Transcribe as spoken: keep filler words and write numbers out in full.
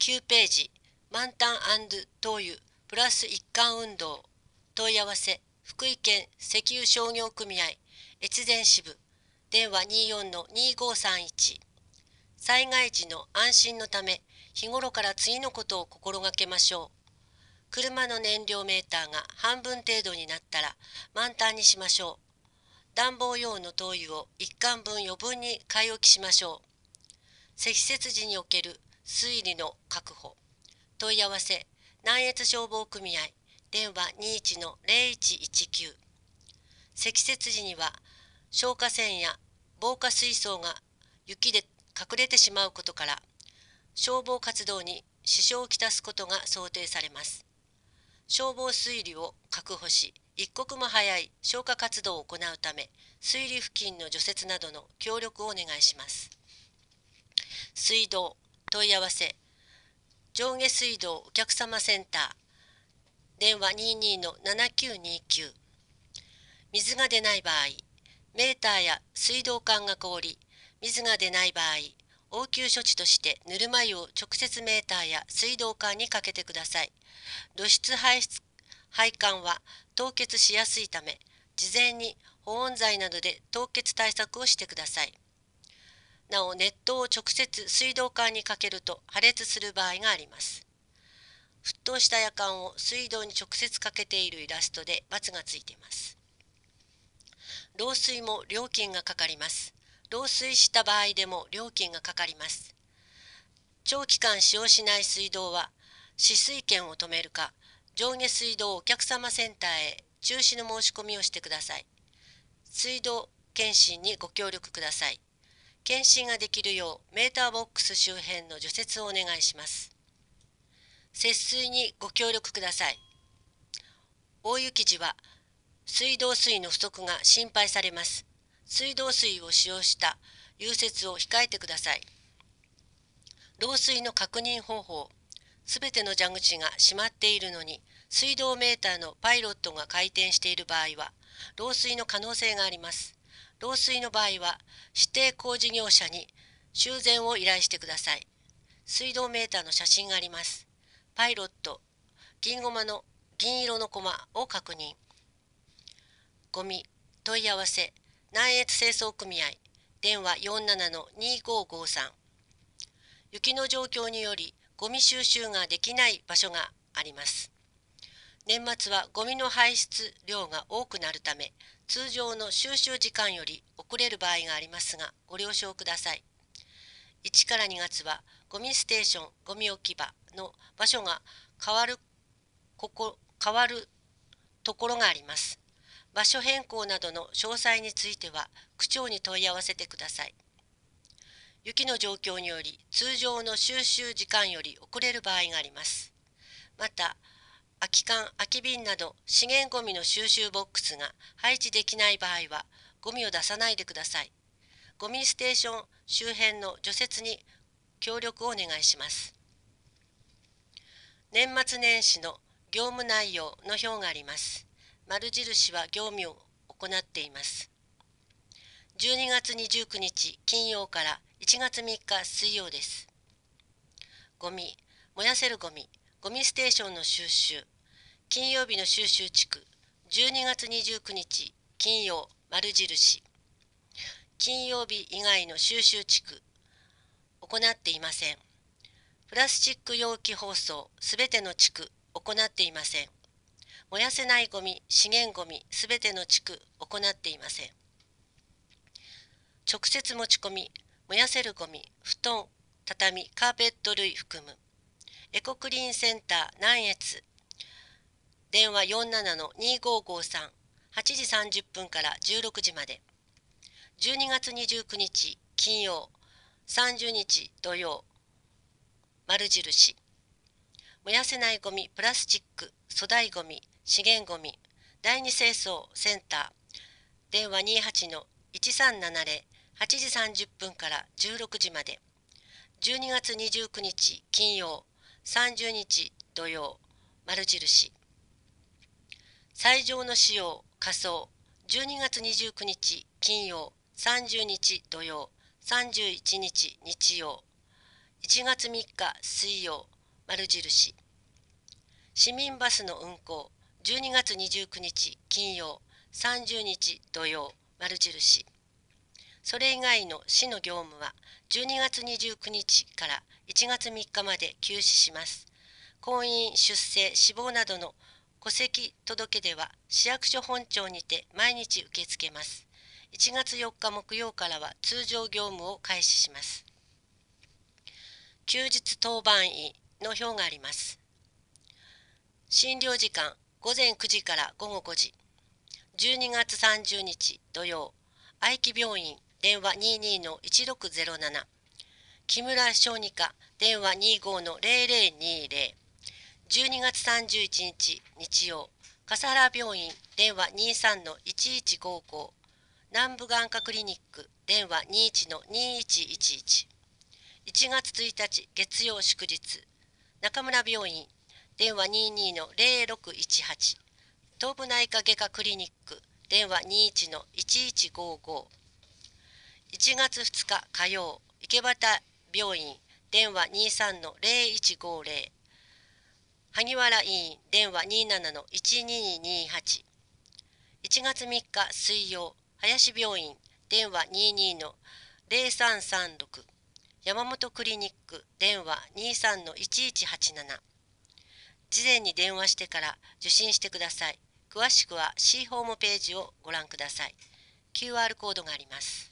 きゅうページ、満タン&灯油プラス一貫運動。問い合わせ、福井県石油商業組合越前支部、電話 にじゅうよんのにごさんいち。災害時の安心のため、日頃から次のことを心がけましょう。車の燃料メーターが半分程度になったら満タンにしましょう。暖房用の灯油をいっかんぶん余分に買い置きしましょう。積雪時における水位の確保。問い合わせ、南越消防組合、電話 にじゅういちのゼロいちいちきゅう。積雪時には消火栓や防火水槽が雪で隠れてしまうことから、消防活動に支障をきたすことが想定されます。消防水流を確保し、一刻も早い消火活動を行うため、水流付近の除雪などの協力をお願いします。水道問い合わせ、上下水道お客様センター、電話 にじゅうにのななきゅうにきゅう。水が出ない場合、メーターや水道管が凍り、水が出ない場合、応急処置としてぬるま湯を直接メーターや水道管にかけてください。露出排出配管は凍結しやすいため、事前に保温材などで凍結対策をしてください。なお、熱湯を直接水道管にかけると破裂する場合があります。沸騰したやかんを水道に直接かけているイラストで×がついています。漏水も料金がかかります。漏水した場合でも料金がかかります。長期間使用しない水道は、止水券を止めるか、上下水道お客様センターへ中止の申し込みをしてください。水道検診にご協力ください。検診ができるようメーターボックス周辺の除雪をお願いします。節水にご協力ください。大雪時は水道水の不足が心配されます。水道水を使用した融雪を控えてください。漏水の確認方法。すべての蛇口が閉まっているのに、水道メーターのパイロットが回転している場合は、漏水の可能性があります。漏水の場合は、指定工事業者に修繕を依頼してください。水道メーターの写真があります。パイロット、銀ゴマの銀色のコマを確認。ゴミ、問い合わせ、南越清掃組合、電話 よんじゅうななのにごごさん。雪の状況により、ゴミ収集ができない場所があります。年末はゴミの排出量が多くなるため、通常の収集時間より遅れる場合がありますが、ご了承ください。いちからにがつは、ゴミステーション、ゴミ置き場の場所が変わる、ここ、変わるところがあります。場所変更などの詳細については、区長に問い合わせてください。雪の状況により、通常の収集時間より遅れる場合があります。また、空き缶、空き瓶など資源ゴミの収集ボックスが配置できない場合は、ゴミを出さないでください。ゴミステーション周辺の除雪に協力をお願いします。年末年始の業務内容の表があります。丸印は業務を行っています。じゅうにがつにじゅうくにち金曜からいちがつみっか水曜です。ゴミ、燃やせるゴミ、ゴミステーションの収集、金曜日の収集地区、じゅうにがつにじゅうくにち金曜丸印、金曜日以外の収集地区、行っていません。プラスチック容器包装、すべての地区、行っていません。燃やせないゴミ、資源ゴミ、すべての地区、行っていません。直接持ち込み、燃やせるゴミ、布団、畳、カーペット類含む。エコクリーンセンター南越。電話 よんじゅうななのにごごさん、はちじさんじゅっぷんからじゅうろくじまで。じゅうにがつにじゅうくにち金曜、さんじゅうにち土曜、丸印。燃やせないゴミ、プラスチック、粗大ゴミ、資源ゴミ、第二清掃センター。電話にじゅうはちのいちさんななゼロ、はちじさんじゅっぷんからじゅうろくじまで。じゅうにがつにじゅうくにち金曜、さんじゅうにち土曜、丸印。斎場の使用、仮装、じゅうにがつにじゅうくにち金曜、さんじゅうにち土曜、さんじゅういちにち日曜、いちがつみっか水曜、 丸印。市民バスの運行じゅうにがつにじゅうくにち金曜、さんじゅうにち土曜丸印。それ以外の市の業務はじゅうにがつにじゅうくにちからいちがつみっかまで休止します。婚姻、出生、死亡などの戸籍届出は市役所本庁にて毎日受け付けます。いちがつよっか木曜からは通常業務を開始します。休日当番医の表があります。診療時間ごぜんくじからごごごじ。じゅうにがつさんじゅうにち土曜、愛木病院電話 にじゅうにのいちろくゼロなな、木村小児科電話 にじゅうごのゼロゼロにゼロ、じゅうにがつさんじゅういちにち日曜、笠原病院電話 にじゅうさんのいちいちごご、南部眼科クリニック電話 にじゅういちのにいちいちいち、いちがつついたち月曜祝日、中村病院電話 にじゅうにのゼロろくいちはち、東部内科外科クリニック電話 にじゅういちのいちいちごご、いちがつふつか火曜、池端病院電話 にじゅうさんのゼロいちごゼロ、萩原医院電話 にじゅうななのいちににはち、いちがつみっか水曜、林病院電話 にじゅうにのゼロさんさんろく、山本クリニック電話 にじゅうさんのいちいちはちなな。事前に電話してから受診してください。詳しくは C ホームページをご覧ください。キューアール コードがあります。